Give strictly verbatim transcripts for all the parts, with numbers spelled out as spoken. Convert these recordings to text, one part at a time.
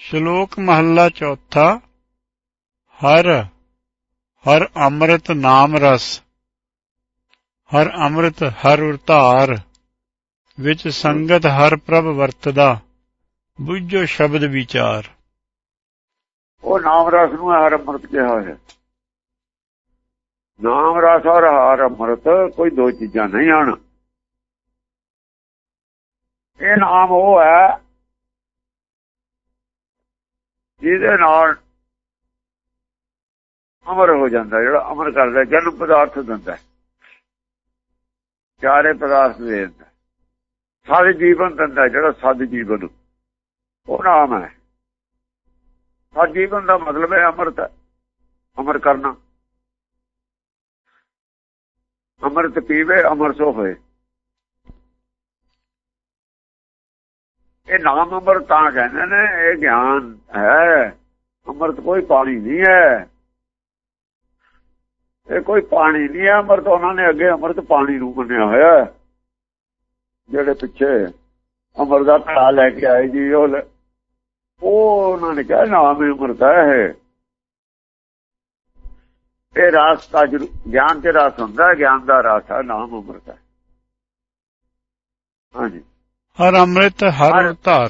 ਸ਼ਲੋਕ ਮਹੱਲਾ ਚੌਥਾ। ਹਰ ਹਰ ਅੰਮ੍ਰਿਤ ਨਾਮ ਰਸ, ਹਰ ਅੰਮ੍ਰਿਤ ਹਰ ਉਰਤਾਰ, ਵਿੱਚ ਸੰਗਤ ਹਰ ਪ੍ਰਭ ਵਰਤਦਾ, ਬੁੱਝੋ ਸ਼ਬਦ ਵਿਚਾਰ। ਉਹ ਨਾਮ ਰਸ ਨੂੰ ਹਰ ਅੰਮ੍ਰਿਤ ਕਿਹਾ ਹੋਇਆ। ਨਾਮ ਰਸ ਔਰ ਹਰ ਅੰਮ੍ਰਿਤ ਕੋਈ ਦੋ ਚੀਜ਼ਾਂ ਨਹੀਂ ਹਨ। ਇਹ ਨਾਮ ਉਹ ਹੈ ਜਿਹਦੇ ਨਾਲ ਅਮਰ ਹੋ ਜਾਂਦਾ, ਜਿਹੜਾ ਅਮਰ ਕਰਦਾ, ਜਨਮ ਪਦਾਰਥ ਦਿੰਦਾ, ਚਾਰੇ ਪਦਾਰਥ ਦੇ ਦਿੰਦਾ, ਸਾਧ ਜੀਵਨ ਦਿੰਦਾ। ਜਿਹੜਾ ਸਾਧ ਜੀਵਨ ਉਹ ਨਾਮ ਹੈ। ਸਾਧ ਜੀਵਨ ਦਾ ਮਤਲਬ ਹੈ ਅੰਮ੍ਰਿਤ, ਅਮਰ ਕਰਨਾ। ਅੰਮ੍ਰਿਤ ਪੀਵੇ ਅਮਰ ਸੋ ਹੋਏ। ਇਹ ਨਾਮ ਅੰਮ੍ਰਿਤ ਤਾਂ ਕਹਿੰਦੇ ਨੇ, ਇਹ ਗਿਆਨ ਹੈ। ਅੰਮ੍ਰਿਤ ਕੋਈ ਪਾਣੀ ਨਹੀਂ ਹੈ, ਇਹ ਕੋਈ ਪਾਣੀ ਨਹੀਂ ਹੈ ਅੰਮ੍ਰਿਤ। ਉਹਨਾਂ ਨੇ ਅੱਗੇ ਅੰਮ੍ਰਿਤ ਪਾਣੀ ਨੂੰ ਮੰਨਿਆ ਹੋਇਆ। ਜਿਹੜੇ ਪਿੱਛੇ ਅੰਮ੍ਰਿਤ ਦਾ ਘੜਾ ਲੈ ਕੇ ਆਏ ਜੀ, ਉਹ ਉਹਨਾਂ ਨੇ ਕਿਹਾ ਨਾਮ ਅੰਮ੍ਰਿਤ ਹੈ। ਇਹ ਰਾਸ ਦਾ ਗਿਆਨ ਤੇ ਰਾਸ ਹੁੰਦਾ, ਗਿਆਨ ਦਾ ਰਾਸ ਹੈ, ਨਾਮ ਅੰਮ੍ਰਿਤ ਹੈ। ਹਾਂਜੀ, ਹਰ ਅੰਮ੍ਰਿਤ ਹਰ ਉਰਤਾਰ।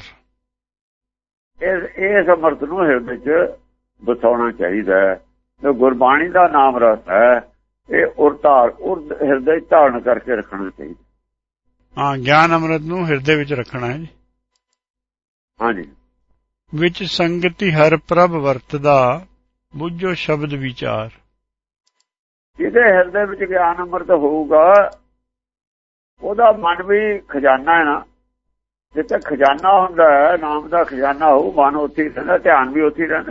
ਇਸ ਅੰਮ੍ਰਿਤ ਨੂੰ ਹਿਰਦੇ ਚ ਬਸਾਉਣਾ ਚਾਹੀਦਾ ਹੈ। ਜੋ ਗੁਰਬਾਣੀ ਦਾ ਨਾਮ ਰਸ ਹੈ, ਇਹ ਉਰਤਾਰ ਉਰਦ ਹਿਰਦੇ ਚ ਧਾਰਨ ਕਰਕੇ ਰੱਖਣਾ ਚਾਹੀਦਾ। ਹਾਂ, ਗਿਆਨ ਅੰਮ੍ਰਿਤ ਨੂੰ ਹਿਰਦੇ ਵਿੱਚ ਰੱਖਣਾ ਹੈ ਜੀ। ਹਾਂਜੀ, ਵਿੱਚ ਸੰਗਤੀ ਹਰ ਪ੍ਰਭ ਵਰਤਦਾ, ਬੁੱਝੋ ਸ਼ਬਦ ਵਿਚਾਰ। ਜਿਹਦੇ ਹਿਰਦੇ ਵਿੱਚ ਗਿਆਨ ਅੰਮ੍ਰਿਤ ਹੋਊਗਾ, ਉਹਦਾ ਮਨ ਵੀ ਖਜ਼ਾਨਾ ਹੈ ਨਾ। ਜਿੱਥੇ ਖਜ਼ਾਨਾ ਹੁੰਦਾ ਹੈ, ਨਾਮ ਦਾ ਖਜ਼ਾਨਾ ਹੋਊ, ਮਨ ਉੱਥੇ ਹੀ ਰਹਿੰਦਾ, ਧਿਆਨ ਵੀ ਉੱਥੇ ਹੀ ਰਹਿੰਦਾ।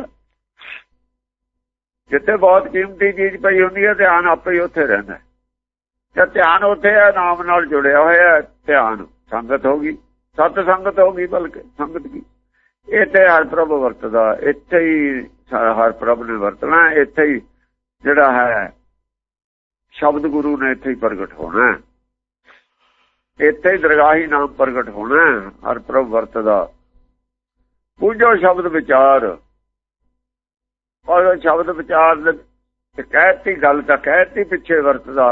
ਜਿੱਥੇ ਬਹੁਤ ਕੀਮਤੀ ਚੀਜ਼ ਪਈ ਹੁੰਦੀ ਹੈ, ਧਿਆਨ ਆਪੇ ਹੀ ਉੱਥੇ ਰਹਿੰਦਾ। ਜੇ ਧਿਆਨ ਉੱਥੇ ਹੈ, ਨਾਮ ਨਾਲ ਜੁੜਿਆ ਹੋਇਆ, ਧਿਆਨ ਸੰਗਤ ਹੋ ਗਈ, ਸਤ ਸੰਗਤ ਹੋ ਗਈ। ਬਲਕਿ ਸੰਗਤ ਕੀ, ਇੱਥੇ ਹਰ ਪ੍ਰਭ ਵਰਤਦਾ, ਇੱਥੇ ਹੀ ਹਰ ਪ੍ਰਭ ਨੇ ਵਰਤਣਾ। ਇੱਥੇ ਹੀ ਜਿਹੜਾ ਹੈ ਸ਼ਬਦ ਗੁਰੂ ਨੇ ਇੱਥੇ ਹੀ ਪ੍ਰਗਟ ਹੋਣਾ, ਇੱਥੇ ਹੀ ਦਰਗਾਹੀ ਨਾਮ ਪ੍ਰਗਟ ਹੋਣਾ। ਹਰ ਪ੍ਰਭ ਵਰਤਦਾ, ਬੁੱਝੋ ਸ਼ਬਦ ਵਿਚਾਰ। ਔਰ ਸ਼ਬਦ ਵਿਚਾਰ ਦੇ ਕਹਿਤੀ ਗੱਲ ਤਾਂ ਕਹਿਤੀ, ਪਿੱਛੇ ਵਰਤਦਾ।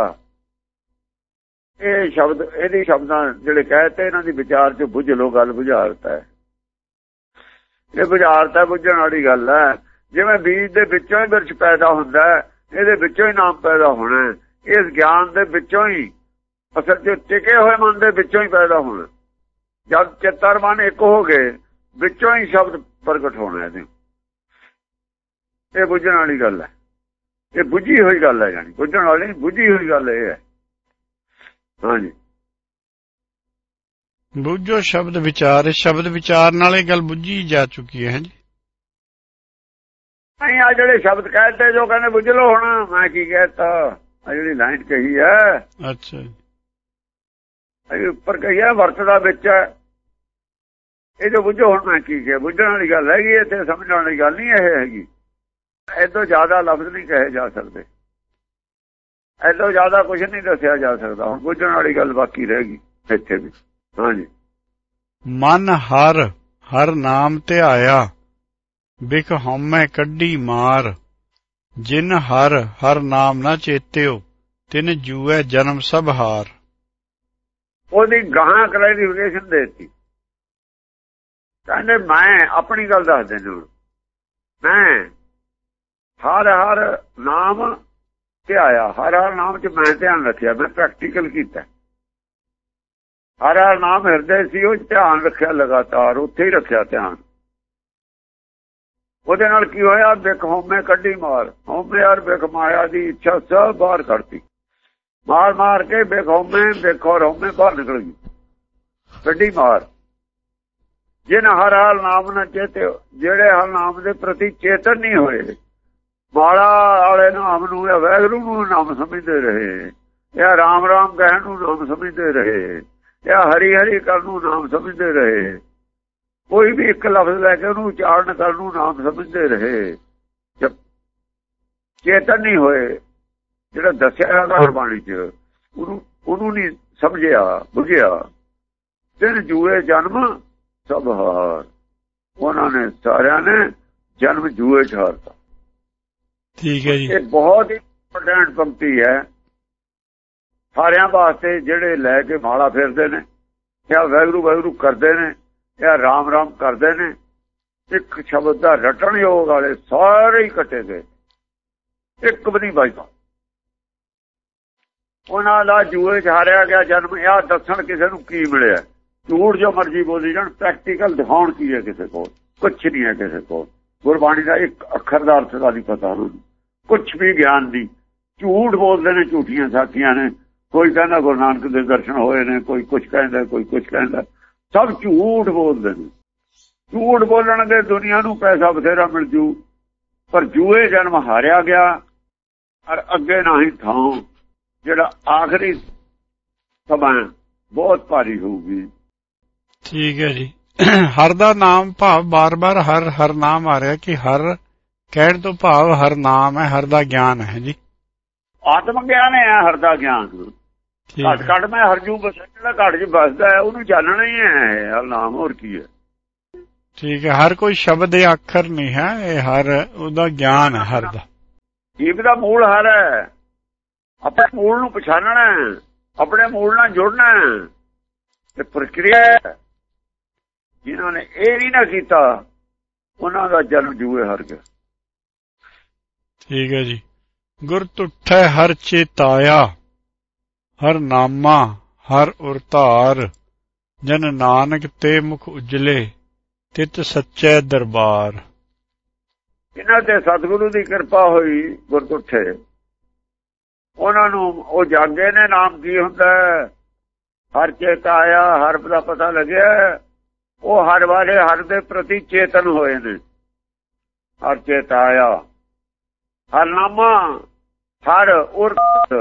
ਇਹ ਸ਼ਬਦ, ਇਹਦੀ ਸ਼ਬਦਾਂ ਜਿਹੜੇ ਕਹਿਤੇ, ਇਹਨਾਂ ਦੀ ਵਿਚਾਰ ਚ ਬੁੱਝ ਲੋ। ਗੱਲ ਬੁਝਾਰਤ ਹੈ, ਇਹ ਬੁਝਾਰਤ ਹੈ, ਬੁੱਝਣ ਵਾਲੀ ਗੱਲ ਹੈ। ਜਿਵੇਂ ਬੀਜ ਦੇ ਵਿੱਚੋਂ ਹੀ ਬਿਰਛ ਪੈਦਾ ਹੁੰਦਾ, ਇਹਦੇ ਵਿੱਚੋਂ ਹੀ ਨਾਮ ਪੈਦਾ ਹੋਣਾ। ਇਸ ਗਿਆਨ ਦੇ ਵਿੱਚੋਂ ਹੀ, ਅਸਲ ਚ ਟਿਕੇ ਹੋਏ ਮਨ ਦੇ ਵਿੱਚੋਂ ਹੀ ਪੈਦਾ ਹੋਣਾ। ਜਦ ਚਿੱਤਰ ਮਨ ਇੱਕ ਹੋ ਗਏ, ਵਿੱਚੋਂ ਹੀ ਸ਼ਬਦ ਪ੍ਰਗਟ ਹੋਣਾ। ਇਹਦੇ ਇਹ ਬੁੱਝਣ ਵਾਲੀ ਗੱਲ ਹੈ, ਇਹ ਬੁੱਝੀ ਹੋਈ ਗੱਲ ਹੈ। ਜਾਨੀ ਬੁੱਝਣ ਵਾਲੀ ਬੁੱਝੀ ਹੋਈ ਗੱਲ ਇਹ ਹੈ। ਹਾਂਜੀ, ਬੁੱਝੋ ਸ਼ਬਦ ਵਿਚਾਰ। ਸ਼ਬਦ ਵਿਚਾਰ ਨਾਲ ਇਹ ਗੱਲ ਬੁੱਝੀ ਜਾ ਚੁੱਕੀ ਹੈ ਜੀ। ਨਹੀਂ, ਆ ਜਿਹੜੇ ਸ਼ਬਦ ਕਹਿਤੇ, ਜੋ ਕਹਿੰਦੇ ਬੁੱਝ ਲੋ। ਹੁਣ ਮੈਂ ਕੀ ਕਹਿਤਾ, ਆ ਜਿਹੜੀ ਲਾਈਨ ਕਹੀ ਹੈ, ਅੱਛਾ ਜੀ, ਇਹ ਉੱਪਰ ਕਹੀ ਹੈ, ਵਰਤਦਾ ਵਿੱਚ ਹੈ। ਇਹ ਜੋ ਬੁੱਝੋ, ਹੁਣ ਮੈਂ ਕੀ ਕਿਹਾ, ਬੁੱਝਣ ਵਾਲੀ ਗੱਲ ਹੈਗੀ, ਇੱਥੇ ਸਮਝਣ ਵਾਲੀ ਗੱਲ ਨਹੀਂ ਇਹ ਹੈਗੀ। ਏਦੋਂ ਜ਼ਿਆਦਾ ਲਫ਼ਜ਼ ਨਹੀਂ ਕਹੇ ਜਾ ਸਕਦੇ, ਏਦੋਂ ਜ਼ਿਆਦਾ ਕੁਝ ਨਹੀਂ ਦੱਸਿਆ ਜਾ ਸਕਦਾ। ਹੁਣ ਬੁੱਝਣ ਵਾਲੀ ਗੱਲ ਬਾਕੀ ਰਹੇਗੀ ਇੱਥੇ ਵੀ। ਹਾਂਜੀ, ਮਨ ਹਰ ਹਰ ਨਾਮ ਧਿਆਇਆ, ਬਿਖ ਹਉਮੈ ਕੱਢੀ ਮਾਰ। ਜਿਨ ਹਰ ਹਰ ਨਾਮ ਨਾ ਚੇਤਿਓ, ਤਿਨ ਜੂਐ ਜਨਮ ਸਭ ਹਾਰ। ਉਹਦੀ ਗਾਹਾਂ ਕਲੈਰੀਫਿਕੇਸ਼ਨ ਦੇਤੀ। ਕਹਿੰਦੇ ਮੈਂ ਆਪਣੀ ਗੱਲ ਦੱਸਦੇ ਨੇ, ਮੈਂ ਹਰ ਹਰ ਨਾਮ ਧਿਆਇਆ। ਹਰ ਹਰ ਨਾਮ ਚ ਮੈਂ ਧਿਆਨ ਰੱਖਿਆ, ਮੈਂ ਪ੍ਰੈਕਟੀਕਲ ਕੀਤਾ। ਹਰ ਹਰ ਨਾਮ ਹਿਰਦੇ ਸੀ, ਉਹ ਧਿਆਨ ਰੱਖਿਆ ਲਗਾਤਾਰ, ਉੱਥੇ ਹੀ ਰੱਖਿਆ ਧਿਆਨ। ਉਹਦੇ ਨਾਲ ਕੀ ਹੋਇਆ, ਬਿਖ ਹਉਮੈ ਕੱਢੀ ਮਾਰ। ਹਉਮੈ ਔਰ ਬਿਖ ਮਾਇਆ ਦੀ ਇੱਛਾ ਸਭ ਬਾਹਰ ਕੱਢਤੀ। ਮਾਰ ਮਾਰ ਕੇ ਬਿਖ ਹਉਮੈ, ਬਿਖ ਔਰ ਹਉਮੈ ਬਾਹਰ ਨਿਕਲ ਗਈ, ਕੱਢੀ ਮਾਰ। ਜਿਨ ਹਰ ਹਰ ਨਾਮ ਨਾ ਚੇਤੇ, ਜਿਹੜੇ ਹਰ ਨਾਮ ਦੇ ਪ੍ਰਤੀ ਚੇਤਨ ਨਹੀਂ ਹੋਏ, ਮਾਲਾ ਵਾਲੇ ਨਾਮ ਨੂੰ ਜਾਂ ਵਾਹਿਗੁਰੂ ਨੂੰ ਨਾਮ ਸਮਝਦੇ ਰਹੇ, ਜਾਂ ਰਾਮ ਰਾਮ ਕਹਿਣ ਨੂੰ ਨਾਮ ਸਮਝਦੇ ਰਹੇ, ਜਾਂ ਹਰੀ ਹਰੀ ਕਰਨ ਨੂੰ ਨਾਮ ਸਮਝਦੇ ਰਹੇ। ਕੋਈ ਵੀ ਇੱਕ ਲਫ਼ਜ਼ ਲੈ ਕੇ ਉਹਨੂੰ ਉਚਾਰਨ ਕਰਨ ਨੂੰ ਨਾਮ ਸਮਝਦੇ ਰਹੇ, ਚੇਤਨ ਨਹੀਂ ਹੋਏ। ਜਿਹੜਾ ਦੱਸਿਆ ਗੁਰਬਾਣੀ ਚ, ਉਹਨੂੰ ਉਹਨੂੰ ਨਹੀਂ ਸਮਝਿਆ, ਬੁਝਿਆ। ਤਿੰਨ ਜੂਏ ਜਨਮ ਸਭ ਹਾਰ। ਉਹਨਾਂ ਨੇ ਸਾਰਿਆਂ ਨੇ ਜਨਮ ਜੂਏ ਚ ਹਾਰਤਾ। ਠੀਕ ਹੈ ਜੀ। ਇਹ ਬਹੁਤ ਹੀ ਇੰਪੋਰਟੈਂਟ ਪੰਕਤੀ ਹੈ ਸਾਰਿਆਂ ਵਾਸਤੇ, ਜਿਹੜੇ ਲੈ ਕੇ ਮਾਲਾ ਫੇਰਦੇ ਨੇ ਜਾਂ ਵਾਹਿਗੁਰੂ ਵਾਹਿਗੁਰੂ ਕਰਦੇ ਨੇ ਜਾਂ ਰਾਮ ਰਾਮ ਕਰਦੇ ਨੇ। ਇੱਕ ਸ਼ਬਦ ਦਾ ਰਟਣ ਯੋਗ ਵਾਲੇ ਸਾਰੇ ਹੀ ਕੱਟੇ ਗਏ, ਇੱਕ ਵੀ ਨਹੀਂ ਬਚਦਾ। ਉਹਨਾਂ ਦਾ ਜੂਏ ਚ ਹਾਰਿਆ ਗਿਆ ਜਨਮ। ਇਹ ਦੱਸਣ ਕਿਸੇ ਨੂੰ ਕੀ ਮਿਲਿਆ, ਝੂਠ ਜੋ ਮਰਜ਼ੀ ਬੋਲੀ ਜਾਣ, ਪ੍ਰੈਕਟੀਕਲ ਦਿਖਾਉਣ ਕੀ ਹੈ ਕਿਸੇ ਕੋਲ? ਕੁਛ ਨਹੀਂ ਹੈ ਕਿਸੇ ਕੋਲ। ਗੁਰਬਾਣੀ ਦਾ ਇੱਕ ਅੱਖਰ ਦਾ ਅਰਥ ਦਾ ਨਹੀਂ ਪਤਾ ਉਹਨੂੰ, ਕੁਛ ਵੀ ਗਿਆਨ ਨਹੀਂ। ਝੂਠ ਬੋਲਦੇ ਨੇ, ਝੂਠੀਆਂ ਸਾਖੀਆਂ ਨੇ। ਕੋਈ ਕਹਿੰਦਾ ਗੁਰੂ ਨਾਨਕ ਦੇ ਦਰਸ਼ਨ ਹੋਏ ਨੇ, ਕੋਈ ਕੁਛ ਕਹਿੰਦਾ, ਕੋਈ ਕੁਛ ਕਹਿੰਦਾ, ਸਭ ਝੂਠ ਬੋਲਦੇ ਨੇ। ਝੂਠ ਬੋਲਣਗੇ ਦੁਨੀਆ ਨੂੰ ਪੈਸਾ ਬਥੇਰਾ ਮਿਲ ਜੂ, ਪਰ ਜੂਏ ਜਨਮ ਹਾਰਿਆ ਗਿਆ। ਔਰ ਅੱਗੇ ਨਹੀਂ ਥਾਂ, ਜਿਹੜਾ ਆਖਰੀ ਸਮਾਂ ਬਹੁਤ ਭਾਰੀ ਹੋਊਗੀ। ਠੀਕ ਹੈ ਜੀ। ਹਰ ਦਾ ਨਾਮ ਭਾਵ ਬਾਰ-ਬਾਰ ਹਰ ਹਰ ਨਾਮ ਆ ਰਿਹਾ ਕਿ ਹਰ ਕਹਿਣ ਤੋਂ ਭਾਵ ਹਰ ਨਾਮ ਹੈ, ਹਰ ਦਾ ਗਿਆਨ ਹੈ ਜੀ। ਆਤਮ ਗਿਆਨ ਹੈ ਹਰ ਦਾ ਗਿਆਨ। ਘਟ ਘਟ ਮੈਂ ਹਰਜੂ ਬਸ, ਜਿਹੜਾ ਘਟ ਚ ਬਸਦਾ ਹੈ ਉਹਨੂੰ ਜਾਣਨਾ ਹੀ ਹੈ ਹਰ ਨਾਮ, ਹੋਰ ਕੀ ਹੈ। ਠੀਕ ਹੈ। ਹਰ ਕੋਈ ਸ਼ਬਦ ਜਾਂ ਅੱਖਰ ਨਹੀਂ ਹੈ, ਇਹ ਹਰ ਉਹਦਾ ਗਿਆਨ ਹੈ ਹਰ ਦਾ। ਜੀਵ ਦਾ ਮੂਲ ਹਰ ਹੈ। ਆਪਣੇ ਮੂਲ ਨੂੰ ਪਛਾਣਨਾ, ਆਪਣੇ ਮੂਲ ਨਾਲ ਜੁੜਨਾ, ਇਹ ਪ੍ਰਕਿਰਿਆ ਹੈ। ਜਿਨ੍ਹਾਂ ਨੇ ਇਹ ਨਹੀਂ ਨਾ ਕੀਤਾ ਉਹਨਾਂ ਦਾ ਜਨਮ ਜੂਏ ਹਰ ਗਿਆ। ਠੀਕ ਹੈ ਜੀ। ਗੁਰ ਤੁਠੈ ਹਰ ਚੇਤਾਇਆ, ਹਰ ਨਾਮਾ ਹਰ ਉਰਤਾਰ, ਜਨ ਨਾਨਕ ਤੇ ਮੁਖ ਉਜਲੇ, ਤਿਤ ਸੱਚੇ ਦਰਬਾਰ। ਇਹਨਾਂ ਤੇ ਸਤਿਗੁਰੂ ਦੀ ਕਿਰਪਾ ਹੋਈ, ਗੁਰ ਤੁਠੇ ਉਹਨਾਂ ਨੂੰ ਉਹ ਜਾਗੇ ਨੇ। ਨਾਮ ਕੀ ਹੁੰਦਾ? ਹਰ ਚੇਤਾਇਆ, ਹਰ ਦਾ ਪਤਾ ਲੱਗਿਆ। ਉਹ ਹਰ ਵਾਲੇ ਹਰ ਦੇ ਪ੍ਰਤੀ ਚੇਤਨ ਹੋਏ ਨੇ। ਹਰ ਚੇਤਾਇਆ, ਹਰ ਨਾਮਾ ਹਰ ਉਰਤ,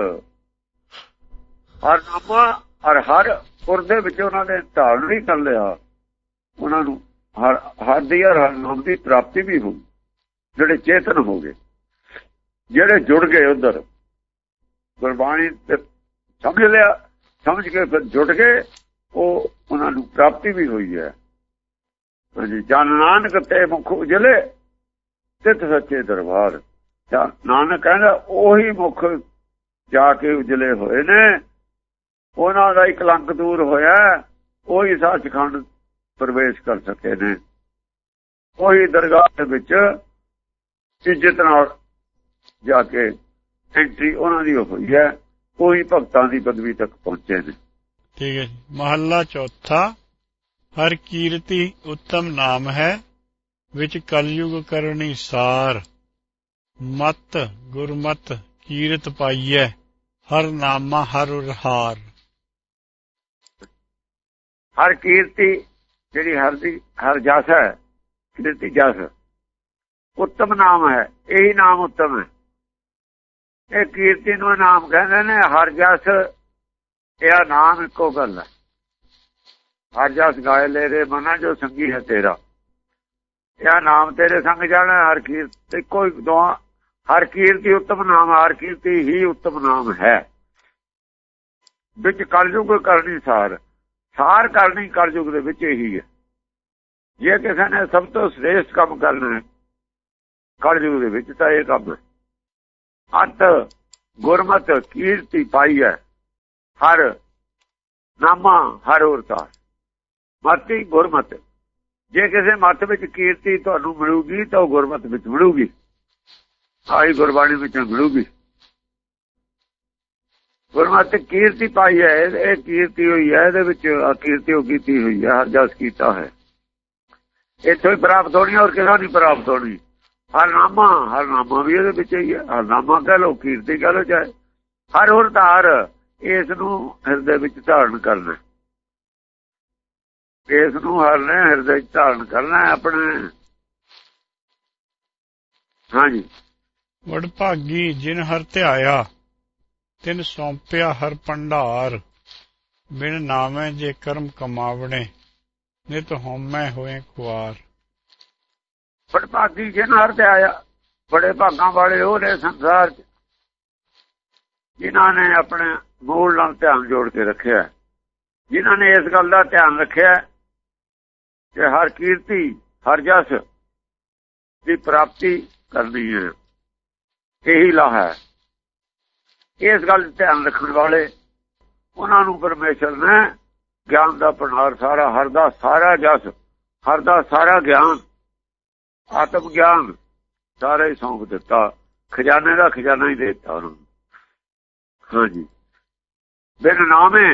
ਹਰ ਨਾਮਾ ਹਰ ਹਰ ਉਰ ਦੇ ਵਿੱਚ ਉਹਨਾਂ ਨੇ ਧਾਰਨ ਨਹੀਂ ਕਰ ਲਿਆ। ਉਹਨਾਂ ਨੂੰ ਹਰ ਹਰ ਦੀ ਹਰ ਨਾਮ ਦੀ ਪ੍ਰਾਪਤੀ ਵੀ ਹੋਈ। ਜਿਹੜੇ ਚੇਤਨ ਹੋ ਗਏ, ਜਿਹੜੇ ਜੁੜ ਗਏ ਉਧਰ ਗੁਰਬਾਣੀ ਤੇ ਸਮਝ ਲਿਆ, ਸਮਝ ਕੇ ਫਿਰ ਜੁੜ ਗਏ, ਉਹ ਉਹਨਾਂ ਨੂੰ ਪ੍ਰਾਪਤੀ ਵੀ ਹੋਈ ਹੈ। ਹਾਂਜੀ। ਜਨ ਨਾਨਕ ਤੇ ਮੁਖ ਉਜਲੇ, ਤਿਤ ਸੱਚੇ ਦਰਬਾਰ। ਨਾਨਕ ਕਹਿੰਦਾ ਉਹੀ ਮੁਖ ਜਾ ਕੇ ਉਜਲੇ ਹੋਏ ਨੇ, ਉਹਨਾਂ ਦਾ ਹੀ ਕਲੰਕ ਦੂਰ ਹੋਇਆ, ਉਹੀ ਸੱਚਖੰਡ ਪ੍ਰਵੇਸ਼ ਕਰ ਸਕੇ ਨੇ। ਉਹੀ ਦਰਗਾਹ ਦੇ ਵਿੱਚ ਇੱਜ਼ਤ ਨਾਲ ਜਾ ਕੇ ਐਂਟਰੀ ਉਹਨਾਂ ਦੀ ਹੋਈ ਹੈ, ਉਹੀ ਭਗਤਾਂ ਦੀ ਪਦਵੀ ਤੱਕ ਪਹੁੰਚੇ ਨੇ। ਠੀਕ ਹੈ ਜੀ। ਮਹੱਲਾ ਚੌਥਾ। ਹਰ ਕੀਰਤੀ ਉੱਤਮ ਨਾਮ ਹੈ, ਵਿੱਚ ਕਲਯੁਗ ਕਰਨੀ ਸਾਰ, ਮਤ ਗੁਰਮਤ ਕੀਰਤ ਪਾਈਐ, ਹਰ ਨਾਮਾ ਹਰ ਹਾਰ। ਹਰ ਕੀਰਤੀ ਜਿਹੜੀ ਹਰ ਦੀ ਹਰ ਜਸ ਹੈ, ਕੀਰਤੀ ਜਸ ਉੱਤਮ ਨਾਮ ਹੈ। ਇਹੀ ਨਾਮ ਉੱਤਮ ਹੈ। ਇਹ ਕੀਰਤੀ ਨੂੰ ਨਾਮ ਕਹਿੰਦੇ ਨੇ। ਹਰ ਜਸ ਇਹ ਨਾਮ ਇੱਕੋ ਗੱਲ ਹੈ। ਹਰ ਜਸ ਗਾਏ ਲੈ ਰੇ ਮਨਾ ਜੋ ਸੰਗੀ ਹੈ ਤੇਰਾ, ਇਹ ਨਾਮ ਤੇਰੇ ਸੰਗ ਜਾਣਾ। ਹਰ ਕੀਰਤੀ ਇੱਕੋ ਹੀ ਦੋ, ਹਰ ਕੀਰਤੀ ਉੱਤਮ ਨਾਮ, ਹਰ ਕੀਰਤੀ ਹੀ ਉੱਤਮ ਨਾਮ ਹੈ। ਵਿੱਚ ਕਲਯੁਗ ਕਰਨੀ ਸਾਰ, ਸਾਰ ਕਰਨੀ ਕਲਯੁਗ ਦੇ ਵਿੱਚ ਇਹੀ ਹੈ। ਜੇ ਕਿਸੇ ਨੇ ਸਭ ਤੋਂ ਸ੍ਰੇਸ਼ਟ ਕੰਮ ਕਰਨਾ ਹੈ ਕਲਯੁਗ ਦੇ ਵਿੱਚ ਤਾਂ ਇਹ ਕੰਮ ਹੈ। ਅਤ ਗੁਰਮਤ ਕੀਰਤੀ ਪਾਈ ਹੈ, ਹਰ ਨਾਮਾ ਹਰ ਉਰਤਾਰ। ਮਤੀ ਗੁਰਮਤ, ਜੇ ਕਿਸੇ ਮਤ ਵਿੱਚ ਕੀਰਤੀ ਤੁਹਾਨੂੰ ਮਿਲੂਗੀ ਤਾਂ ਉਹ ਗੁਰਮਤ ਵਿੱਚ ਮਿਲੂਗੀ, ਆਈ ਗੁਰਬਾਣੀ ਵਿੱਚ ਮਿਲੂਗੀ। ਗੁਰਮਤ ਕੀਰਤੀ ਪਾਈ ਹੈ, ਇਹ ਕੀਰਤੀ ਹੋਈ ਹੈ, ਇਹਦੇ ਵਿੱਚ ਕੀਰਤੀ ਉਹ ਕੀਤੀ ਹੋਈ ਹੈ, ਹਰ ਜਸ ਕੀਤਾ ਹੈ। ਇੱਥੋਂ ਹੀ ਪ੍ਰਾਪਤ ਹੋਣੀ, ਔਰ ਕਿਹੜਾ ਨਹੀਂ ਪ੍ਰਾਪਤ ਹੋਣੀ। ਹਰ ਨਾਮਾ, ਹਰ ਨਾਮਾ ਵੀ ਇਹਦੇ ਵਿੱਚ ਹੀ ਹੈ। ਹਰ ਨਾਮਾ ਕਹਿ ਲਓ, ਕੀਰਤੀ ਕਹਿ ਲਓ, ਚਾਹੇ ਹਰ ਉਰਤਾਰ, ਇਸ ਨੂੰ ਹਿਰਦੇ ਵਿੱਚ ਧਾਰਨ ਕਰਨਾ, ਇਸ ਨੂੰ ਹਰ ਨੇ ਹਿਰਦੇ ਵਿੱਚ ਧਾਰਨ ਕਰਨਾ ਆਪਣੇ। ਹਾਂਜੀ। ਵਡ ਭਾਗੀ ਜਿਨ ਹਰ ਧਿਆਇਆ, ਤਿਨ ਸੌਂਪਿਆ ਹਰ ਭੰਡਾਰ, ਬਿਨ ਨਾਮੈ ਜੇ ਕਰਮ ਕਮਾਵਣੇ, ਨਿਤ ਹਉਮੈ ਹੋਏ ਖੁਆਰ। ਬੜ ਭਾਗੀ ਜਿਨ ਹਰ ਧਿਆਇਆ, ਬੜੇ ਭਾਗਾਂ ਵਾਲੇ ਉਹ ਨੇ ਸੰਸਾਰ ਚ ਜਿਨ੍ਹਾਂ ਨੇ ਆਪਣੇ ਮੂਲ ਨਾਲ ਧਿਆਨ ਜੋੜ ਕੇ ਰੱਖਿਆ, ਜਿਨ੍ਹਾਂ ਨੇ ਇਸ ਗੱਲ ਦਾ ਧਿਆਨ ਰੱਖਿਆ ਕਿ ਹਰ ਕੀਰਤੀ ਹਰ ਜਸ ਦੀ ਪ੍ਰਾਪਤੀ ਕਰਨੀ ਹੈ, ਇਹੀ ਲਾਹ ਹੈ। ਇਸ ਗੱਲ ਧਿਆਨ ਰੱਖਣ ਵਾਲੇ ਉਹਨਾਂ ਨੂੰ ਪਰਮੇਸ਼ਰ ਨੇ ਗਿਆਨ ਦਾ ਭੰਡਾਰ ਸਾਰਾ, ਹਰ ਦਾ ਸਾਰਾ ਜਸ, ਹਰ ਦਾ ਸਾਰਾ ਗਿਆਨ, ਆਤਮ ਗਿਆਨ ਸਾਰਾ ਹੀ ਸੌਂਪ ਦਿੱਤਾ, ਖਜ਼ਾਨੇ ਦਾ ਖਜ਼ਾਨਾ ਹੀ ਦੇ ਦਿੱਤਾ ਉਹਨਾਂ ਨੂੰ। ਹਾਂਜੀ, ਬਿਨ ਨਾਮੇ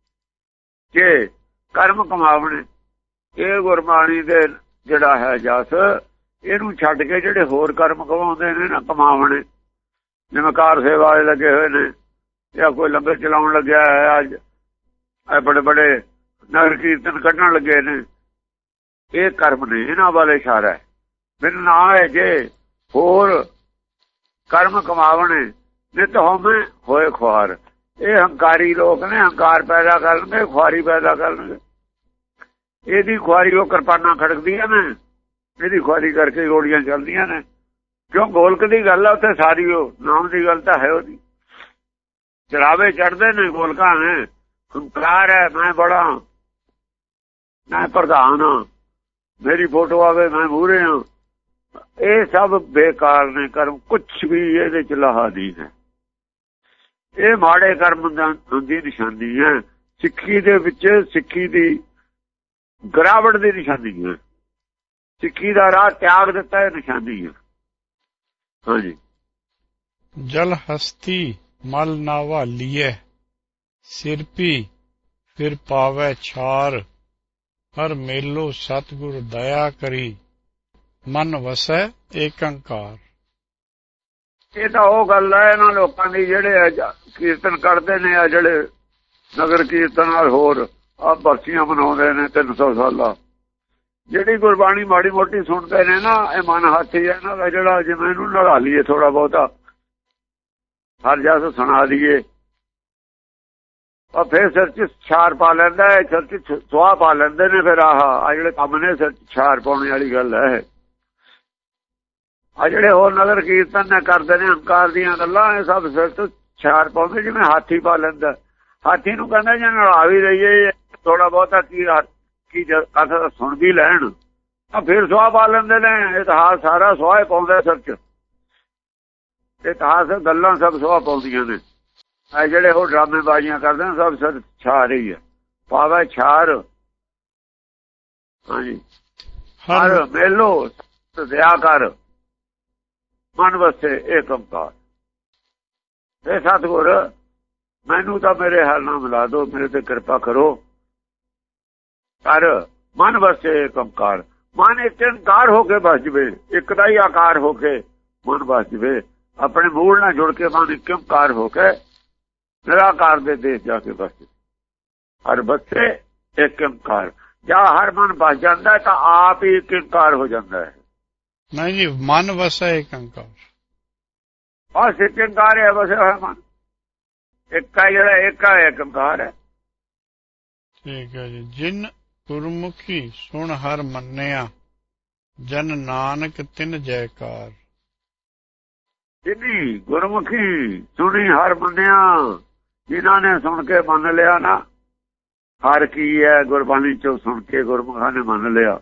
ਕਿ ਕਰਮ ਕਮਾਵਣੇ, ਇਹ ਗੁਰਬਾਣੀ ਦੇ ਜਿਹੜਾ ਹੈ ਜਸ, ਇਹਨੂੰ ਛੱਡ ਕੇ ਜਿਹੜੇ ਹੋਰ ਕਰਮ ਕਮਾਉਂਦੇ ਨੇ ਨਾ, ਕਮਾਵਣੇ, ਜਿਵੇਂ ਕਾਰ ਸੇਵਾ ਵਾਲੇ ਲੱਗੇ ਹੋਏ ਨੇ, ਜਾਂ ਕੋਈ ਲੰਗਰ ਚਲਾਉਣ ਲੱਗਿਆ ਹੈ, ਅੱਜ ਇਹ ਬੜੇ ਬੜੇ ਨਗਰ ਕੀਰਤਨ ਕੱਢਣ ਲੱਗੇ ਨੇ, ਇਹ ਕਰਮ ਨੇ, ਇਹਨਾਂ ਵਾਲੇ ਇਸ਼ਾਰਾ ਹੈ। ਬਿਨ ਨਾ ਹੈ ਜੇ ਹੋਰ ਕਰਮ ਕਮਾਵਣੇ, ਨਿਤ ਹੋਵੇਂ ਹੋਏ ਖੁਆਰ, ਇਹ ਹੰਕਾਰੀ ਲੋਕ ਨੇ, ਹੰਕਾਰ ਪੈਦਾ ਕਰਨਗੇ, ਖੁਆਰੀ ਪੈਦਾ ਕਰਨਗੇ। ਇਹਦੀ ਖੁਆਰੀ ਉਹ ਕਿਰਪਾਨਾਂ ਖੜਕਦੀਆਂ ਨੇ, ਇਹਦੀ ਖੁਆਰੀ ਕਰਕੇ ਗੋਲੀਆਂ ਚੱਲਦੀਆਂ ਨੇ, ਕਿਉਂ ਗੋਲਕ ਦੀ ਗੱਲ ਆ ਉੱਥੇ ਸਾਰੀ, ਉਹ ਨਾਮ ਦੀ ਗੱਲ ਤਾਂ ਹੈ ਉਹਦੀ। ਚਰਾਵੇ ਚੜਦੇ ਨੇ ਗੋਲਕਾਂ ਨੇ, ਹੰਕਾਰ ਹੈ, ਮੈਂ ਬੜਾ, ਮੈਂ ਪ੍ਰਧਾਨ ਹਾਂ, ਮੇਰੀ ਫੋਟੋ ਆਵੇ ਮੈਂ ਮੂਹਰੇ ਹਾਂ। ਇਹ ਸਭ ਬੇਕਾਰ ਨੇ ਕਰਮ, ਕੁਛ ਵੀ ਇਹਦੇ ਚ ਲਾਹਾ ਨਹੀਂ ਹੈ। ਇਹ ਮਾੜੇ ਕਰਮ ਦੀ ਨਿਸ਼ਾਨੀ ਹੈ। ਸਿੱਖੀ ਦੇ ਵਿੱਚ ਸਿੱਖੀ ਦੀ ਗਿਰਾਵਟ ਦੀ ਨਿਸ਼ਾਨੀ ਹੈ, ਸਿੱਖੀ ਦਾ ਰਾਹ ਤਿਆਗ ਦਿੱਤਾ, ਇਹ ਨਿਸ਼ਾਨੀ ਹੈ। ਹਾਂਜੀ, ਜਲ ਹਸਤੀ ਮਲ ਨਾ ਵਾਲੀਐ, ਸਿਰ ਪੀ ਫਿਰ ਪਾਵੈ ਛਾਰ, ਹਰ ਮੇਲੋ ਸਤਿਗੁਰ ਦਇਆ ਕਰੀ, ਮਨ ਵਸੈ ਏਕੰਕਾਰ। ਇਹ ਤਾਂ ਉਹ ਗੱਲ ਹੈ ਇਹਨਾਂ ਲੋਕਾਂ ਦੀ ਜਿਹੜੇ ਕੀਰਤਨ ਕਰਦੇ ਨੇ, ਆ ਜਿਹੜੇ ਨਗਰ ਕੀਰਤਨ ਨਾਲ ਹੋਰ ਆ ਬਰਸੀਆਂ ਮਨਾਉਂਦੇ ਨੇ ਤਿੰਨ ਸੌ ਸਾਲਾਂ, ਜਿਹੜੀ ਗੁਰਬਾਣੀ ਮਾੜੀ ਮੋਟੀ ਸੁਣਦੇ ਨੇ ਨਾ, ਇਹ ਮਨ ਹੱਥ ਹੀ ਇਹਨਾਂ ਦਾ, ਜਿਹੜਾ ਜਿਵੇਂ ਇਹਨੂੰ ਨਲਾ ਲਈਏ ਥੋੜਾ ਬਹੁਤਾ, ਹਰ ਜਸ ਸੁਣਾ ਦਈਏ, ਔਰ ਫਿਰ ਸਿਰ ਚ ਛਾਰ ਪਾ ਲੈਂਦਾ, ਸਿਰ ਚ ਸੁਆਹ ਪਾ ਲੈਂਦੇ ਨੇ। ਫਿਰ ਆਹ ਆ ਜਿਹੜੇ ਕੰਮ ਨੇ ਸਿਰ ਚ ਛਾਰ ਪਾਉਣ ਵਾਲੀ ਗੱਲ ਹੈ। ਆ ਜਿਹੜੇ ਹੋਰ ਨਗਰ ਕੀਰਤਨ ਨੇ ਕਰਦੇ ਨੇ ਹੰਕਾਰ ਦੀਆਂ ਗੱਲਾਂ, ਇਹ ਸਭ ਸਿਰ ਤੋਂ ਛਾਰ ਪਾਉਂਦੇ, ਜਿਵੇਂ ਹਾਥੀ ਪਾ ਲੈਂਦਾ। ਹਾਥੀ ਨੂੰ ਕਹਿੰਦਾ ਜੇ ਨਲਾ ਵੀ ਲਈਏ ਥੋੜਾ ਬਹੁਤਾ, ਕੀ ਕੀ ਕਥਾ ਸੁਣ ਵੀ ਲੈਣ, ਤਾਂ ਫਿਰ ਸੁਆਹ ਪਾ ਲੈਂਦੇ ਨੇ। ਇਤਿਹਾਸ ਸਾਰਾ ਸੁਆਹ ਪਾਉਂਦਾ ਸਿਰ ਚ, ਇਤਿਹਾਸ ਗੱਲਾਂ ਸਭ ਸੁਆਹ ਪਾਉਂਦੀਆਂ ਨੇ। ਇਹ ਜਿਹੜੇ ਉਹ ਡਰਾਮੇਬਾਜ਼ੀਆਂ ਕਰਦੇ ਨੇ ਸਭ ਸਿਰ ਛਾਰ ਹੀ ਹੈ, ਪਾਵੇ ਛਾਰ। ਹਾਂਜੀ, ਹਰ ਮੇਲੋ ਦਇਆ ਕਰ, ਮਨ ਵਸੇ ਏਕੰਕਾਰ। ਇਹ ਸਤਿਗੁਰ ਮੈਨੂੰ ਤਾਂ ਮੇਰੇ ਹਾਲ ਨਾਲ ਮਿਲਾ ਦੋ, ਮੇਰੇ ਤੇ ਕਿਰਪਾ ਕਰੋ। ਪਰ ਮਨ ਵਸੇ ਏਕੰਕਾਰ, ਮਨ ਏਕੰਕਾਰ ਹੋ ਕੇ ਬਸ ਜਵੇ, ਇੱਕ ਦਾ ਹੀ ਆਕਾਰ ਹੋ ਕੇ ਮਨ ਬਸ ਜਵੇ, ਆਪਣੇ ਮੂਲ ਨਾਲ ਜੁੜ ਕੇ ਮਨ ਏਕੰਕਾਰ ਹੋ ਕੇ ਨਿਰਾਕਾਰ ਦੇ ਦੇਸ਼ ਜਾ ਕੇ ਬਸ। ਹਰ ਬਸੇ ਏਕੰਕਾਰ, ਜਾਂ ਹਰ ਮਨ ਬਸ ਜਾਂਦਾ ਤਾਂ ਆਪ ਹੀ ਏਕੰਕਾਰ ਹੋ ਜਾਂਦਾ ਹੈ। ਨਹੀਂ ਜੀ, ਮਨ ਵਸੈ ਏਕੰਕਾਰ, ਬਸ ਏਕੰਕਾਰ ਹੈ, ਵਸਿਆ ਹੋਇਆ ਮਨ ਇੱਕ ਹੈ, ਜਿਹੜਾ ਇੱਕ ਹੈ ਏਕੰਕਾਰ ਹੈ। ਠੀਕ ਹੈ ਜੀ। ਜਿਨ ਗੁਰਮੁਖੀ ਸੁਣ ਹਰ ਮੰਨਿਆ, ਜਨ ਨਾਨਕ ਤਿਨ ਜੈਕਾਰ। ਜਿਨੀ ਗੁਰਮੁਖੀ ਸੁਣੀ ਹਰ ਮੰਨਿਆ, ਜਿਨ੍ਹਾਂ ਨੇ ਸੁਣ ਕੇ ਮੰਨ ਲਿਆ ਨਾ, ਹਰ ਕੀ ਹੈ ਗੁਰਬਾਣੀ ਚੋਂ ਸੁਣ ਕੇ ਗੁਰਮੁਖਾਂ ਨੇ ਮੰਨ ਲਿਆ।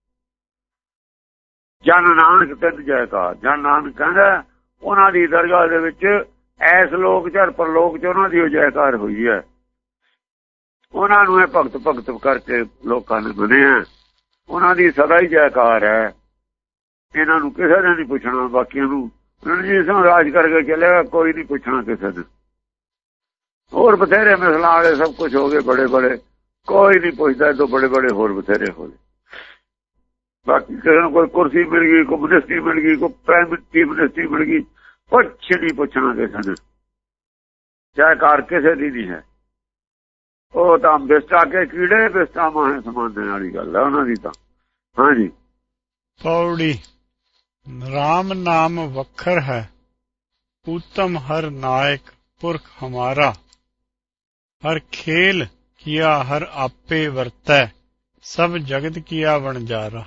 ਜਨ ਨਾਨਕ ਤਿਨ ਜੈਕਾਰ, ਜਨ ਨਾਨਕ ਕਹਿੰਦਾ ਉਹਨਾਂ ਦੀ ਦਰਗਾਹ ਦੇ ਵਿੱਚ ਐਸ ਲੋਕ ਚ ਪਰਲੋਕ ਚ ਉਹਨਾਂ ਦੀ ਜੈਕਾਰ ਹੋਈ ਹੈ। ਉਹਨਾਂ ਨੂੰ ਇਹ ਭਗਤ ਭਗਤ ਕਰਕੇ ਲੋਕਾਂ ਨੇ ਮੰਨਿਆ, ਉਹਨਾਂ ਦੀ ਸਦਾ ਹੀ ਜੈਕਾਰ ਹੈ। ਇਹਨਾਂ ਨੂੰ ਕਿਸੇ ਨੇ ਨਹੀਂ ਪੁੱਛਣਾ, ਬਾਕੀਆਂ ਨੂੰ ਰਣਜੀਤ ਸਿੰਘ ਰਾਜ ਕਰਕੇ ਚੱਲੇਗਾ, ਕੋਈ ਨਹੀਂ ਪੁੱਛਣਾ ਕਿਸੇ ਨੇ। ਹੋਰ ਬਥੇਰੇ ਮਿਸਲਾਂ ਵਾਲੇ ਸਭ ਕੁਝ ਹੋ ਗਏ ਬੜੇ ਬੜੇ, ਕੋਈ ਨਹੀਂ ਪੁੱਛਦਾ। ਇਹ ਤੋਂ ਬੜੇ ਬੜੇ ਹੋਰ ਬਥੇਰੇ ਹੋ ਗਏ। ਬਾਕੀ ਕਿਸੇ ਨੂੰ ਕੋਈ ਕੁਰਸੀ ਮਿਲ ਗਈ, ਕੋਈ ਮਿਨਿਸਟਰੀ ਮਿਲ ਗਈ, ਕੋਈ ਪ੍ਰਾਈਮ ਮਿਨਿਸਟਰੀ ਮਿਲ ਗਈ, ਕੁਛ ਨਹੀਂ ਪੁੱਛਣਾ ਕਿਸੇ ਨੇ। ਜੈਕਾਰ ਕਿਸੇ ਦੀ ਨਹੀਂ ਹੈ। ਉਹ ਤਾਂ ਬਿਸਟਾ ਕੇ ਕੀੜੇ ਬਿਸਟਾ ਮਾਹੇ ਸਮਾਨਣ ਵਾਲੀ ਗੱਲ ਹੈ ਉਹਨਾਂ ਦੀ ਤਾਂ। ਹਾਂਜੀ, ਪੌੜੀ ਰਾਮ ਨਾਮ ਵਖਰ ਹੈ, उत्तम हर नायक पुरख हमारा, हर खेल किया हर आपे वर्तै, सब जगत किया वणजारा।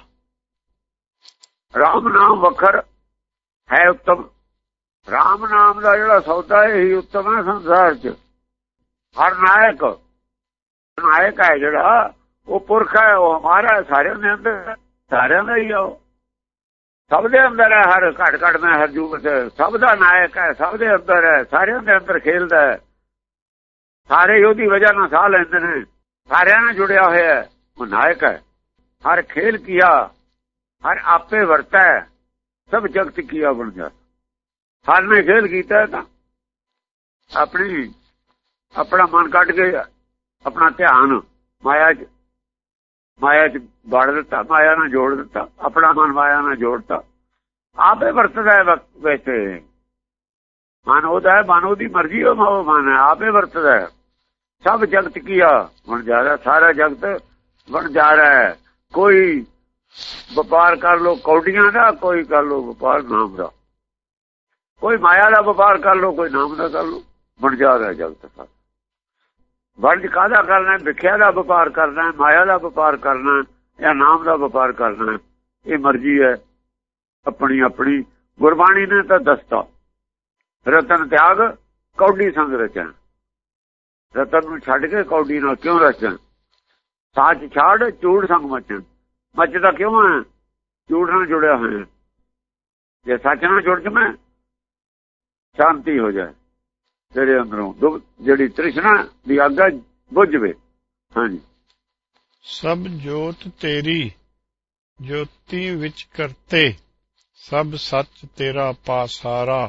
राम नाम वखर है उत्तम, राम नाम का जिहड़ा सौदा है ही उत्तम है संसार च। हर नायक नायक है जिहड़ा वो पुरख है, वो हमारा है, सारे ने अंदर ਸਾਰਿਆਂ ਦਾ ਹੀ ਆ, ਸਭ ਦੇ ਅੰਦਰ ਹੈ, ਹਰ ਘਟ ਘਟ ਮੈਂ ਹਰਜੂਤ, ਸਭ ਦਾ ਨਾਇਕ ਹੈ, ਸਭ ਦੇ ਅੰਦਰ ਹੈ, ਸਾਰਿਆਂ ਦੇ ਅੰਦਰ ਖੇਲਦਾ ਹੈ, ਸਾਰੇ ਉਹਦੀ ਵਜ੍ਹਾ ਨਾਲ ਸਾਹ ਲੈਂਦੇ ਨੇ, ਸਾਰਿਆਂ ਨਾਲ ਜੁੜਿਆ ਹੋਇਆ ਹੈ, ਉਹ ਨਾਇਕ ਹੈ। ਹਰ ਖੇਲ ਕੀਆ ਹਰ ਆਪੇ ਵਰਤਾ, ਸਭ ਜਗਤ ਕੀਆ ਬਣ ਜਾ। ਹਰ ਨੇ ਖੇਲ ਕੀਤਾ ਤਾਂ ਆਪਣੀ ਆਪਣਾ ਮਨ ਕੱਢ ਕੇ ਆਪਣਾ ਧਿਆਨ ਮਾਇਆ ਚ ਮਾਇਆ ਚ ਵੜ ਦਿੱਤਾ, ਮਾਇਆ ਨਾਲ ਜੋੜ ਦਿੱਤਾ, ਆਪਣਾ ਮਨ ਮਾਇਆ ਨਾਲ ਜੋੜਤਾ, ਆਪੇ ਵਰਤਦਾ ਹੈ ਵਿੱਚ। ਮਨ ਉਹਦਾ ਹੈ, ਮਨ ਉਹਦੀ ਮਰਜ਼ੀ, ਉਹ ਮਨ ਹੈ, ਆਪੇ ਵਰਤਦਾ ਹੈ। ਸਭ ਜਗਤ ਕੀਆ ਬਣ ਜਾ ਰਿਹਾ, ਸਾਰਾ ਜਗਤ ਬਣ ਜਾ ਰਿਹਾ ਹੈ। ਕੋਈ ਵਪਾਰ ਕਰ ਲੋ ਕੌਡੀਆਂ ਦਾ, ਕੋਈ ਕਰ ਲੋ ਵਪਾਰ ਨਾਮ ਦਾ, ਕੋਈ ਮਾਇਆ ਦਾ ਵਪਾਰ ਕਰ ਲੋ, ਕੋਈ ਨਾਮ ਦਾ ਕਰ ਲੋ, ਬਣ ਜਾ ਰਿਹਾ ਜਗਤ ਸਾਰਾ। ਵਰਜ ਕਾਹਦਾ ਕਰਨਾ? ਵਿਖਿਆ ਦਾ ਵਪਾਰ ਕਰਨਾ, ਮਾਇਆ ਦਾ ਵਪਾਰ ਕਰਨਾ ਜਾਂ ਨਾਮ ਦਾ ਵਪਾਰ ਕਰਨਾ, ਇਹ ਮਰਜ਼ੀ ਹੈ ਆਪਣੀ ਆਪਣੀ। ਗੁਰਬਾਣੀ ਨੇ ਤਾਂ ਦੱਸਤਾ, ਰਤਨ ਤਿਆਗ ਕੌਡੀ ਸੰਗ ਰਚਨ, ਰਤਨ ਨੂੰ ਛੱਡ ਕੇ ਕੌਡੀ ਨਾਲ ਕਿਉਂ ਰਚਨ, ਸਾਚ ਛਾੜ ਝੂੜ ਸੰਗ ਮਚਨ। ਮਚਦਾ ਕਿਉਂ ਹੈ? ਝੂਠ ਨਾਲ ਜੁੜਿਆ ਹੋਇਆ। ਜੇ ਸੱਚ ਨਾਲ ਜੁੜ ਜਾਵੇਂ ਸ਼ਾਂਤੀ ਹੋ ਜਾਏ ਤੇਰੇ ਅੰਦਰੋਂ, ਜਿਹੜੀ ਤ੍ਰਿਸ਼ਨਾ ਦੀ ਅੱਗ ਬੁੱਝ ਜਵੇ। ਹਾਂਜੀ, ਸਭ ਜੋਤ ਤੇਰੀ ਜੋਤੀ ਵਿੱਚ ਕਰਤੇ, ਸਭ ਸੱਚ ਤੇਰਾ ਪਾਸਾਰਾ,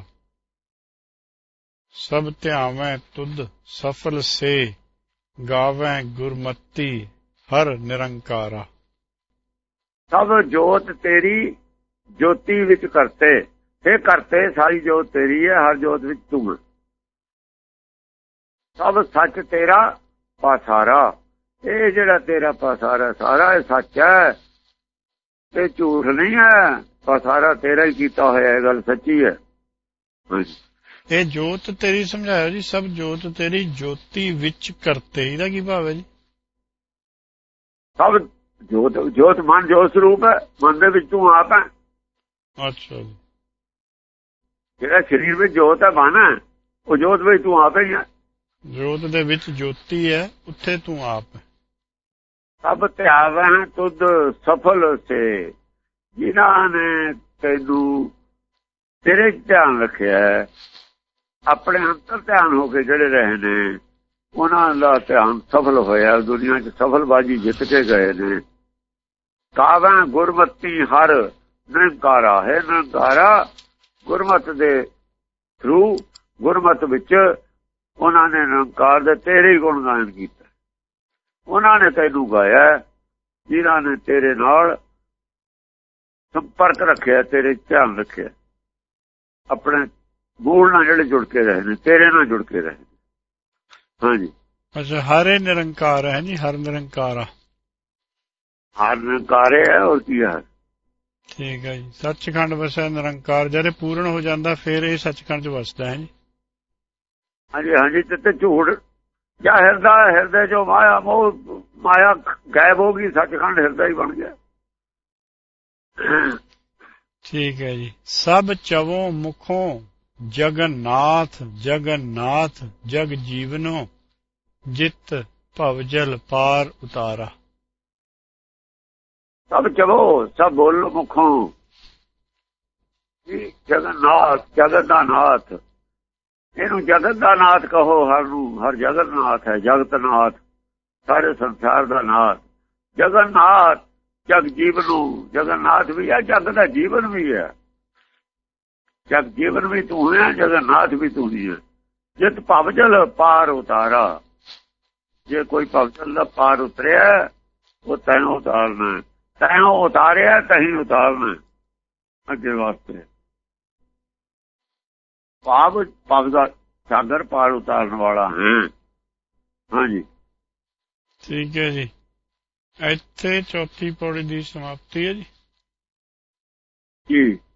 ਸਭ ਧਿਆਵੈ ਤੁਧ ਸਫਲ ਸੇ, ਗਾਵੈ ਗੁਰਮਤੀ ਹਰ ਨਿਰੰਕਾਰਾ। ਸਭ ਜੋਤ ਤੇਰੀ ਜੋਤੀ ਵਿੱਚ ਕਰਤੇ, ਇਹ ਕਰਤੇ ਸਾਰੀ ਜੋਤ ਤੇਰੀ ਹੈ, ਹਰ ਜੋਤ ਵਿੱਚ ਤੂੰ ਹੈ। ਸਭ ਸੱਚ ਤੇਰਾ ਪਾਸਾਰਾ, ਇਹ ਜਿਹੜਾ ਤੇਰਾ ਪਾਸਾਰਾ ਸਾਰਾ ਇਹ ਸੱਚ ਹੈ, ਇਹ ਝੂਠ ਨਹੀਂ ਹੈ। ਪਾਸਾਰਾ ਤੇਰਾ ਹੀ ਕੀਤਾ ਹੋਇਆ, ਇਹ ਗੱਲ ਸੱਚੀ ਹੈ। ਇਹ ਜੋਤ ਤੇਰੀ ਸਮਝਾਇਆ ਜੀ, ਸਭ ਜੋਤ ਤੇਰੀ ਜੋਤੀ ਵਿੱਚ ਕਰਤੇ, ਇਹਦਾ ਕੀ ਭਾਵ ਹੈ ਜੀ? ਸਭ ਜੋਤ, ਜੋਤ ਮਨ ਜੋਤ ਸਰੂਪ ਹੈ, ਮਨ ਦੇ ਵਿੱਚ ਤੂੰ ਆਪ ਹੈ। ਅੱਛਾ ਜੀ, ਜਿਹੜਾ ਸਰੀਰ ਵਿੱਚ ਜੋਤ ਹੈ ਮਨ ਹੈ, ਉਹ ਜੋਤ ਵਿੱਚ ਤੂੰ ਆਪ ਹੀ ਹੈ। ਜੋਤ ਦੇ ਵਿੱਚ ਜੋਤੀ ਹੈ, ਉੱਥੇ ਤੂੰ ਆਪ ਹੈ। ਸਭ ਧਿਆਵੈ ਤੁਧ ਸਫਲ ਸੇ, ਜਿਨ੍ਹਾਂ ਨੇ ਤੈਨੂੰ ਤੇਰੇ ਧਿਆਨ ਰੱਖਿਆ, ਆਪਣੇ ਅੰਤਰ ਧਿਆਨ ਹੋ ਕੇ ਜਿਹੜੇ ਰਹੇ ਨੇ, ਉਹਨਾਂ ਦਾ ਧਿਆਨ ਸਫਲ ਹੋਇਆ, ਦੁਨੀਆ 'ਚ ਸਫਲ ਬਾਜੀ ਜਿੱਤ ਕੇ ਗਏ ਨੇ। ਕਾਵੈ ਗੁਰਮਤੀ ਹਰ ਨਿਰੰਕਾਰਾ, ਹੈ ਨਿਰੰਕਾਰਾ ਗੁਰਮਤ ਦੇ ਥਰੂ, ਗੁਰਮਤ ਵਿੱਚ ਉਹਨਾਂ ਨੇ ਨਿਰੰਕਾਰ ਦੇ ਤੇਰੇ ਹੀ ਗੁਣ ਗਾਇਨ ਕੀਤਾ। ਉਹਨਾਂ ਨੇ ਤੈਨੂੰ ਗਾਇਆ, ਜਿਨ੍ਹਾਂ ਨੇ ਤੇਰੇ ਨਾਲ ਸੰਪਰਕ ਰੱਖਿਆ, ਤੇਰੇ ਧਿਆਨ ਰੱਖਿਆ, ਆਪਣੇ ਮੂਲ ਨਾਲ ਜਿਹੜੇ ਜੁੜ ਕੇ ਰਹੇ ਨੇ, ਤੇਰੇ ਨਾਲ ਜੁੜ ਕੇ ਰਹੇ ਨੇ। ਹਾਂਜੀ, ਅੱਛਾ, ਹਰੇ ਨਿਰੰਕਾਰ ਹੈ ਜੀ, ਹਰ ਨਿਰੰਕਾਰਾ, ਹਰ ਨਿਰੰਕਾਰ ਹੈ, ਹੋਰ ਕੀ ਹੈ? ਠੀਕ ਹੈ ਜੀ। ਸੱਚਖੰਡ ਵਸਿਆ ਨਿਰੰਕਾਰ, ਜਦੋਂ ਪੂਰਨ ਹੋ ਜਾਂਦਾ ਫਿਰ ਇਹ ਸੱਚਖੰਡ 'ਚ ਵਸਦਾ ਹੈ ਜੀ। ਹਾਂਜੀ ਹਾਂਜੀ, ਤੇ ਝੂਠ ਜਾਂ ਹਿਰਦਾ, ਹਿਰਦੇ ਜੋ ਮਾਇਆ ਮੋਹ ਮਾਇਆ ਗਾਇਬ ਹੋ ਗਈ, ਸੱਚਖੰਡ ਹਿਰਦਾ ਹੀ ਬਣ ਗਿਆ। ਠੀਕ ਹੈ ਜੀ। ਸਭ ਚਵੋਂ ਮੁਖੋਂ ਜਗਨਨਾਥ, ਜਗਨਨਾਥ ਜਗ ਜੀਵਨੋ, ਜਿਤ ਭਵਜਲ ਪਾਰ ਉਤਾਰਾ। ਸਭ ਚਵੋ, ਸਭ ਬੋਲੋ ਮੁਖੋਂ, ਜਗਨਨਾਥ, ਜਗਤ ਦਾ ਨਾਥ। ਇਹਨੂੰ ਜਗਤ ਦਾ ਨਾਥ ਕਹੋ, ਹਰ ਨੂੰ, ਹਰ ਜਗਤ ਨਾਥ ਹੈ, ਜਗਤ ਨਾਥ, ਸਾਰੇ ਸੰਸਾਰ ਦਾ ਨਾਥ। ਜਗਨਨਾਥ ਜਗ ਜੀਵਨੂ, ਜਗਨਨਾਥ ਵੀ ਹੈ, ਜਗ ਦਾ ਜੀਵਨ ਵੀ ਹੈ। ਜਗ ਜੀਵਨ ਵੀ ਤੂੰ ਹੈ, ਜਗਨਨਾਥ ਵੀ ਤੂੰ ਹੀ ਹੈ। ਜਿਤ ਭਵਜਲ ਪਾਰ ਉਤਾਰਾ, ਜੇ ਕੋਈ ਭਵਜਲ ਦਾ ਪਾਰ ਉਤਰਿਆ, ਉਹ ਤੈਨੂੰ ਉਤਾਰਨਾ, ਤੈਨੂੰ ਉਤਾਰਿਆ ਤਹੀਂ ਉਤਾਰਨਾ ਅੱਗੇ ਵਾਸਤੇ। ਭਾਵ ਭਵ ਦਾ ਸਾਗਰ ਪਾਰ ਉਤਾਰਨ ਵਾਲਾ ਹੈ। ਹਾਂਜੀ, ਠੀਕ ਹੈ ਜੀ। ਇੱਥੇ ਚੌਥੀ ਪੌੜੀ ਦੀ ਸਮਾਪਤੀ ਹੈ ਜੀ। ਜੀ।